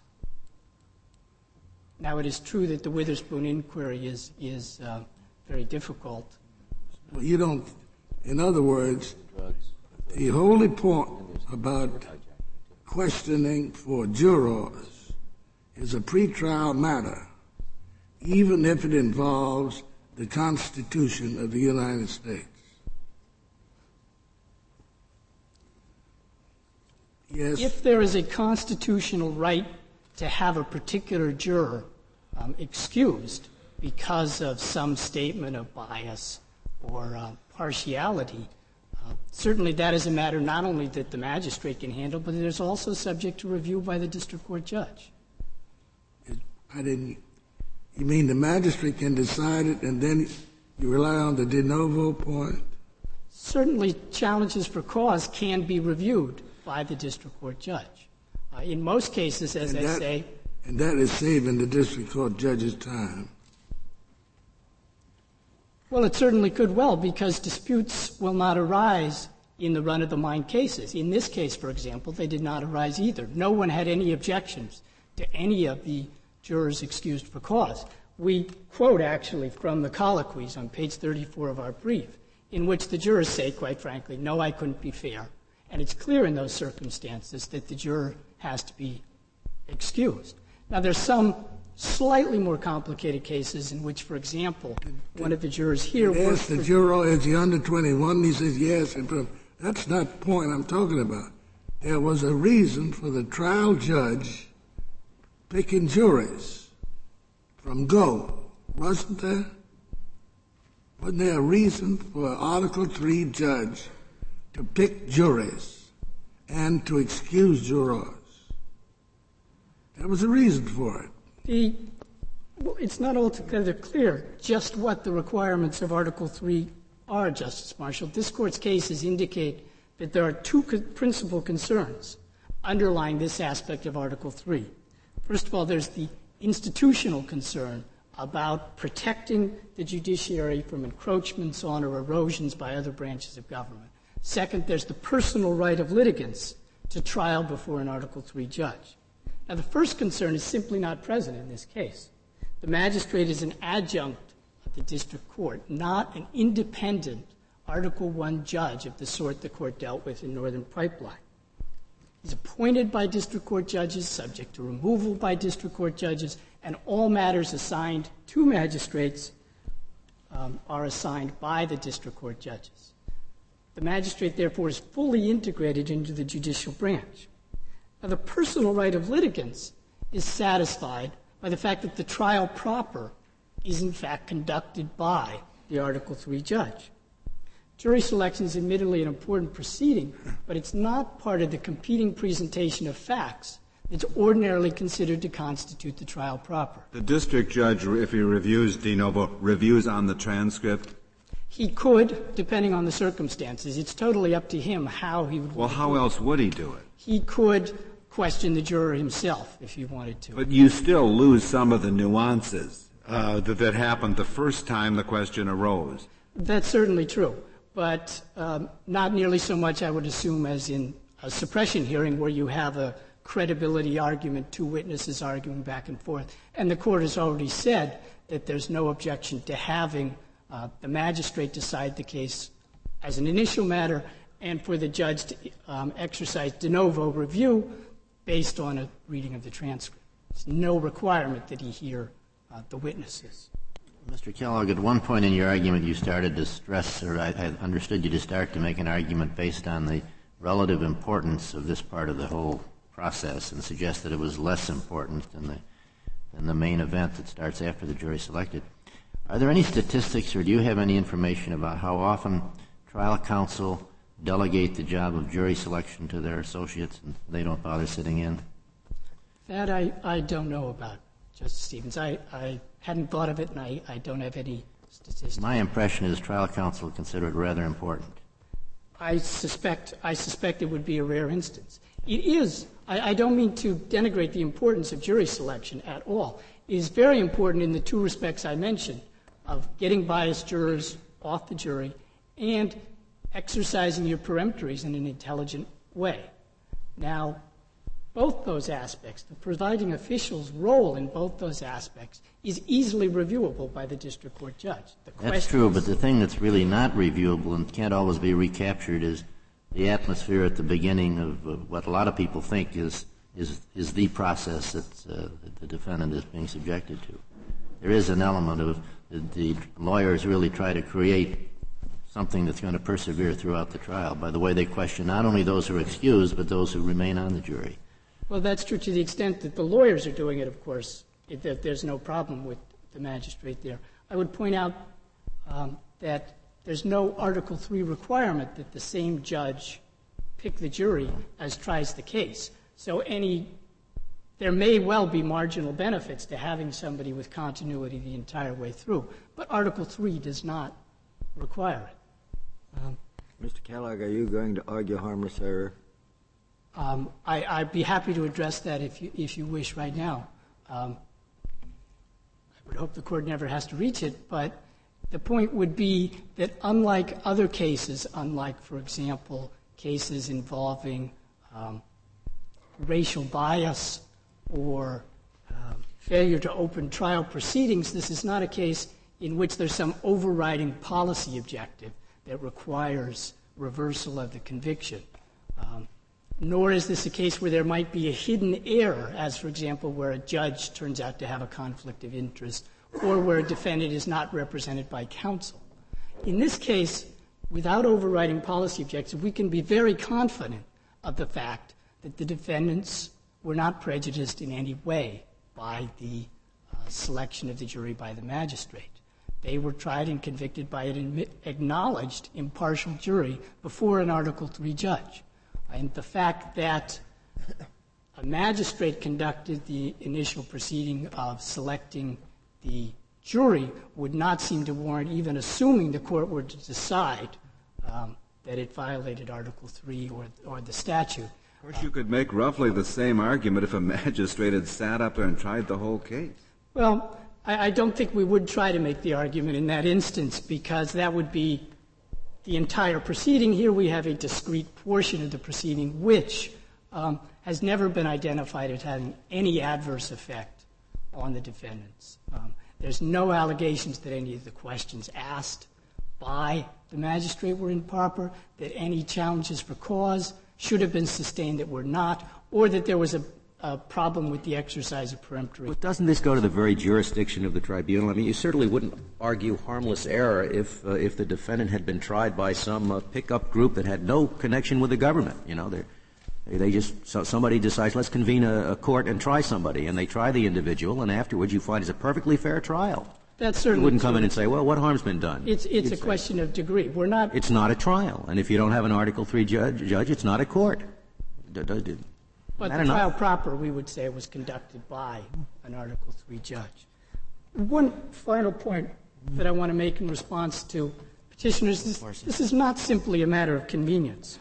[SPEAKER 6] Now, it is true that the Witherspoon inquiry is very difficult.
[SPEAKER 7] Well, you don't In other words, the whole point about questioning for jurors is a pretrial matter, even if it involves the Constitution of the United States. Yes.
[SPEAKER 6] If there is a constitutional right to have a particular juror excused because of some statement of bias or partiality, certainly that is a matter not only that the magistrate can handle, but it is also subject to review by the district court judge.
[SPEAKER 7] You mean the magistrate can decide it and then you rely on the de novo point?
[SPEAKER 6] Certainly challenges for cause can be reviewed by the district court judge. In most cases, as I say...
[SPEAKER 7] And that is saving the district court judge's time.
[SPEAKER 6] Well, it certainly could well, because disputes will not arise in the run-of-the-mind cases. In this case, for example, they did not arise either. No one had any objections to any of the jurors excused for cause. We quote, actually, from the colloquies on page 34 of our brief, in which the jurors say, quite frankly, no, I couldn't be fair. And it's clear in those circumstances that the juror has to be excused. Now, there's some slightly more complicated cases in which, for example, one of the jurors here...
[SPEAKER 7] Yes, the juror, is he under 21? He says yes. That's not the point I'm talking about. There was a reason for the trial judge picking juries from go, wasn't there? Wasn't there a reason for an Article III judge to pick juries and to excuse jurors? There was a reason for it.
[SPEAKER 6] Well, it's not altogether clear just what the requirements of Article III are, Justice Marshall. This Court's cases indicate that there are two principal concerns underlying this aspect of Article III. First of all, there's the institutional concern about protecting the judiciary from encroachments on or erosions by other branches of government. Second, there's the personal right of litigants to trial before an Article III judge. Now, the first concern is simply not present in this case. The magistrate is an adjunct of the district court, not an independent Article I judge of the sort the court dealt with in Northern Pipeline. He's appointed by district court judges, subject to removal by district court judges, and all matters assigned to magistrates are assigned by the district court judges. The magistrate, therefore, is fully integrated into the judicial branch. Now, the personal right of litigants is satisfied by the fact that the trial proper is, in fact, conducted by the Article III judge. Jury selection is admittedly an important proceeding, but it's not part of the competing presentation of facts that's ordinarily considered to constitute the trial proper.
[SPEAKER 1] The district judge, if he reviews de novo, reviews on the transcript?
[SPEAKER 6] He could, depending on the circumstances. It's totally up to him how he would.
[SPEAKER 1] Well, how else would he do it?
[SPEAKER 6] He could question the juror himself if he wanted to.
[SPEAKER 1] But you still lose some of the nuances that happened the first time the question arose.
[SPEAKER 6] That's certainly true, but not nearly so much, I would assume, as in a suppression hearing where you have a credibility argument, two witnesses arguing back and forth. And the court has already said that there's no objection to having the magistrate decide the case as an initial matter and for the judge to exercise de novo review based on a reading of the transcript. There's no requirement that he hear the witnesses.
[SPEAKER 8] Mr. Kellogg, at one point in your argument you started to stress, or I understood you to start to make an argument based on the relative importance of this part of the whole process and suggest that it was less important than the main event that starts after the jury selected. Are there any statistics or do you have any information about how often trial counsel delegate the job of jury selection to their associates and they don't bother sitting in?
[SPEAKER 6] That I don't know about, Justice Stevens. I hadn't thought of it, and I don't have any statistics.
[SPEAKER 8] My impression is trial counsel consider it rather important.
[SPEAKER 6] I suspect it would be a rare instance. It is. I don't mean to denigrate the importance of jury selection at all. It is very important in the two respects I mentioned, of getting biased jurors off the jury and exercising your peremptories in an intelligent way. Now, both those aspects, the presiding official's role in both those aspects, is easily reviewable by the district court judge.
[SPEAKER 8] That's true, but the thing that's really not reviewable and can't always be recaptured is the atmosphere at the beginning of what a lot of people think is the process that the defendant is being subjected to. There is an element of the lawyers really try to create something that's going to persevere throughout the trial by the way they question not only those who are excused, but those who remain on the jury.
[SPEAKER 6] Well, that's true to the extent that the lawyers are doing it, of course, that there's no problem with the magistrate there. I would point out that there's no Article III requirement that the same judge pick the jury as tries the case. So there may well be marginal benefits to having somebody with continuity the entire way through, but Article III does not require it.
[SPEAKER 9] Mr. Kellogg, are you going to argue harmless error?
[SPEAKER 6] I'd be happy to address that if you wish right now. I would hope the Court never has to reach it, but the point would be that unlike other cases, unlike, for example, cases involving racial bias or failure to open trial proceedings, this is not a case in which there's some overriding policy objective that requires reversal of the conviction. Nor is this a case where there might be a hidden error, as, for example, where a judge turns out to have a conflict of interest or where a defendant is not represented by counsel. In this case, without overriding policy objectives, we can be very confident of the fact that the defendants were not prejudiced in any way by the selection of the jury by the magistrate. They were tried and convicted by an acknowledged impartial jury before an Article III judge. And the fact that a magistrate conducted the initial proceeding of selecting the jury would not seem to warrant even assuming the Court were to decide that it violated Article III or the statute.
[SPEAKER 1] Of course, you could make roughly the same argument if a magistrate had sat up there and tried the whole case.
[SPEAKER 6] Well, I don't think we would try to make the argument in that instance because that would be the entire proceeding. Here we have a discrete portion of the proceeding which has never been identified as having any adverse effect on the defendants. There's no allegations that any of the questions asked by the magistrate were improper, that any challenges for cause should have been sustained that were not, or that there was a problem with the exercise of peremptory.
[SPEAKER 4] But doesn't this go to the very jurisdiction of the tribunal? I mean, you certainly wouldn't argue harmless error if the defendant had been tried by some pickup group that had no connection with the government. You know, somebody decides, let's convene a court and try somebody, and they try the individual, and afterwards you find it's a perfectly fair trial.
[SPEAKER 6] That's certainly
[SPEAKER 4] You wouldn't come in and say, well, what harm's been done?
[SPEAKER 6] It's a question of degree.
[SPEAKER 4] It's not a trial, and if you don't have an Article III judge, it's not a court.
[SPEAKER 6] But the trial proper, we would say, was conducted by an Article III judge. One final point that I want to make in response to petitioners is this is not simply a matter of convenience.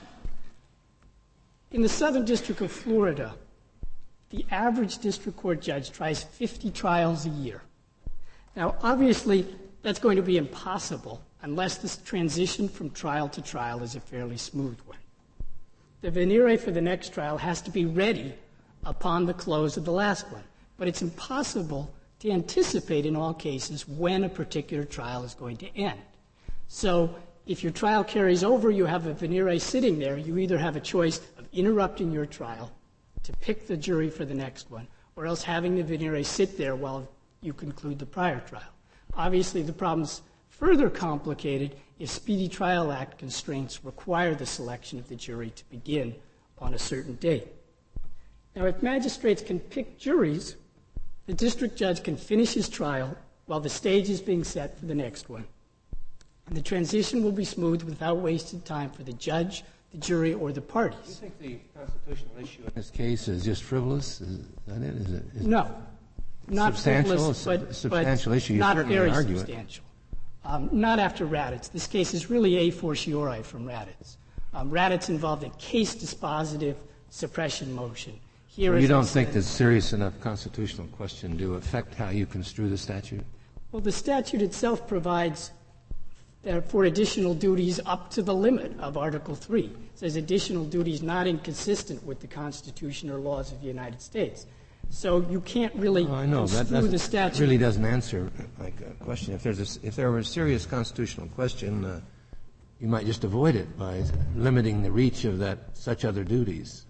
[SPEAKER 6] In the Southern District of Florida, the average district court judge tries 50 trials a year. Now, obviously, that's going to be impossible unless this transition from trial to trial is a fairly smooth one. The venire for the next trial has to be ready upon the close of the last one. But it's impossible to anticipate in all cases when a particular trial is going to end. So if your trial carries over, you have a venire sitting there, you either have a choice of interrupting your trial to pick the jury for the next one, or else having the venire sit there while you conclude the prior trial. Obviously, the problem's further complicated if Speedy Trial Act constraints require the selection of the jury to begin on a certain date. Now, if magistrates can pick juries, the district judge can finish his trial while the stage is being set for the next one. And the transition will be smooth without wasted time for the judge, the jury, or the parties.
[SPEAKER 5] Do you think the constitutional issue in this case is just frivolous? Is that it? Is it
[SPEAKER 6] no. Not frivolous,
[SPEAKER 5] substantial issue.
[SPEAKER 6] Not very substantial. Not after Raddatz. This case is really a fortiori from Raddatz. Raddatz involved a case dispositive suppression motion.
[SPEAKER 5] Here, you don't think that serious enough constitutional question to affect how you construe the statute?
[SPEAKER 6] Well, the statute itself provides for additional duties up to the limit of Article 3. It says additional duties not inconsistent with the Constitution or laws of the United States. So you can't really construe the statute.
[SPEAKER 10] That really doesn't answer my question. If there were a serious constitutional question, you might just avoid it by limiting the reach of such other duties.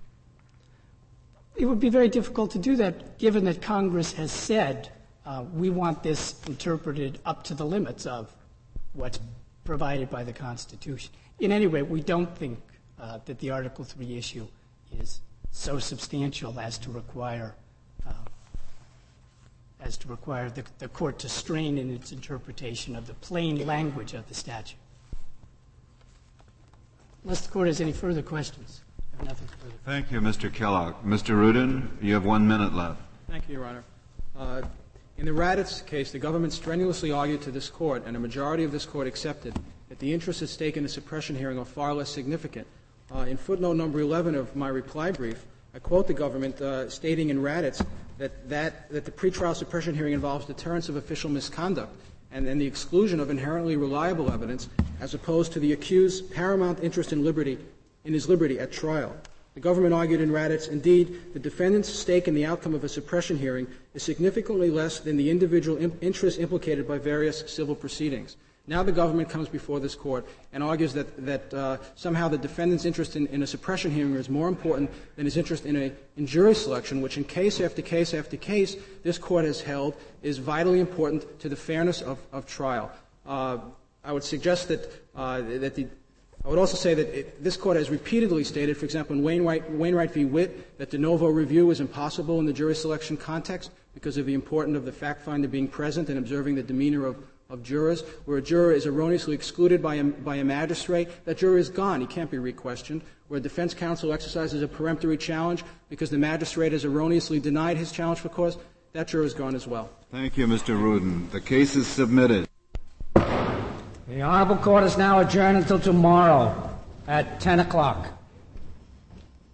[SPEAKER 6] It would be very difficult to do that, given that Congress has said we want this interpreted up to the limits of what's provided by the Constitution. In any way, we don't think that the Article 3 issue is so substantial as to require the court to strain in its interpretation of the plain language of the statute. Unless the court has any further questions, I have nothing further.
[SPEAKER 1] Thank you, Mr. Kellogg. Mr. Rudin, you have 1 minute left.
[SPEAKER 2] Thank you, Your Honor. In the Raddatz case, the government strenuously argued to this court, and a majority of this court accepted, that the interests at stake in a suppression hearing are far less significant. In footnote number 11 of my reply brief, I quote the government stating in Raddatz that the pretrial suppression hearing involves deterrence of official misconduct and the exclusion of inherently reliable evidence as opposed to the accused's paramount interest in his liberty at trial. The government argued in Raddatz, indeed, the defendant's stake in the outcome of a suppression hearing is significantly less than the individual interests implicated by various civil proceedings. Now the government comes before this court and argues that somehow the defendant's interest in a suppression hearing is more important than his interest in jury selection, which in case after case after case this court has held is vitally important to the fairness of trial. I would suggest I would also say that this court has repeatedly stated, for example, in Wainwright v. Witt, that de novo review is impossible in the jury selection context because of the importance of the fact finder being present and observing the demeanor of jurors. Where a juror is erroneously excluded by a magistrate, that juror is gone. He can't be re-questioned. Where a defense counsel exercises a peremptory challenge because the magistrate has erroneously denied his challenge for cause, that juror is gone as well.
[SPEAKER 1] Thank you, Mr. Rudin. The case is submitted.
[SPEAKER 11] The Honorable Court is now adjourned until tomorrow at 10 o'clock.